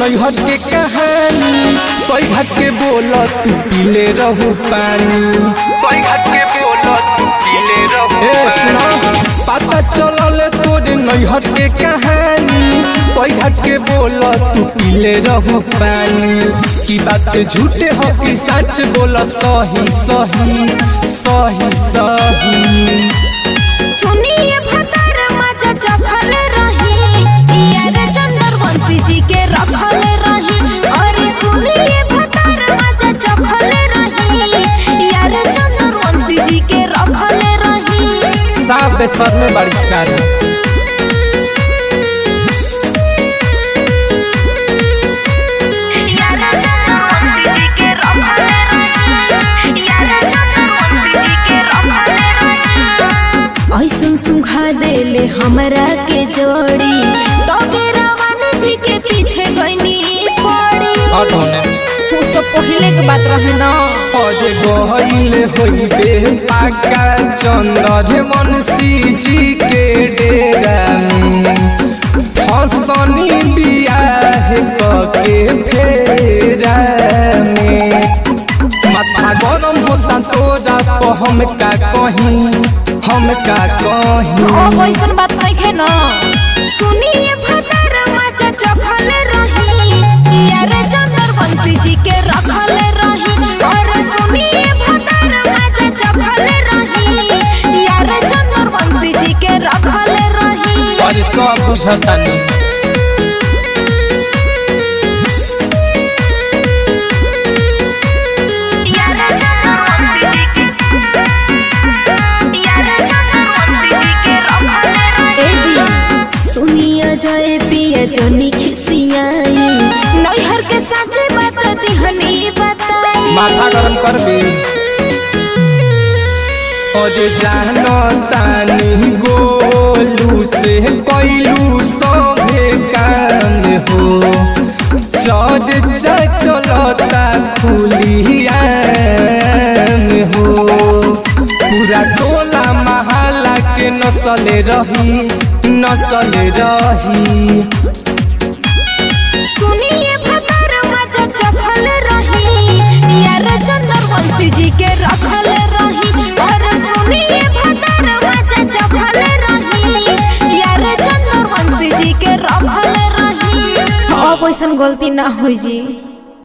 नैहर के कहानी कोई घाट के बोला तू पीले रहू पानी कोई घाट के बोला तू पीले रहू पता चलल तोरे नैहर के कहानी कोई घाट के बोला तू पीले रहू पानी की बात झूठे हो कि सच बोला सही सही सही सही सुनिए भतर मजा जखल रही यार चंद्रवंशी जी के रखल रही और सुनिए भतर मजा जखल रही यार चंद्रवंशी जी के रखल रही साफ बेसर में बारिश कर सुखा देले हमरा के जोड़ी तबे रावण जी के पीछे गईनी पड़ी वो सब पहले के बात रहे ना अजे गहिले होइबे पाका चंद्रवंशी जी के डेरा में फसनी बियाह के फेरा में माथा गरम होता तोरा तो हम का कहीं वैसन बात नहीं है ना सुनिए भतर मजा चखल रही यार चंद्रवंशी जी के रखल रही और सुनिए भतर मजा चखल रही यार चंद्रवंशी जी के रखल रही और सब बुझता नहीं जय पिया जनी खिसियाई नैहर के साचे बात दिहनी बताई माथा गरम करबे अरे जानो तानी गोलू से कैलू सभे काम हो चलता खुलिया हो पूरा टोला महला के नस्ल रही सुनिए भतर मजा चखल रही यार चंद्रवंशी जी के रखल रही और सुनिए भतर मजा चखल रही यार चंद्रवंशी जी के रखल रही अब ऐसन गलती ना हो जी।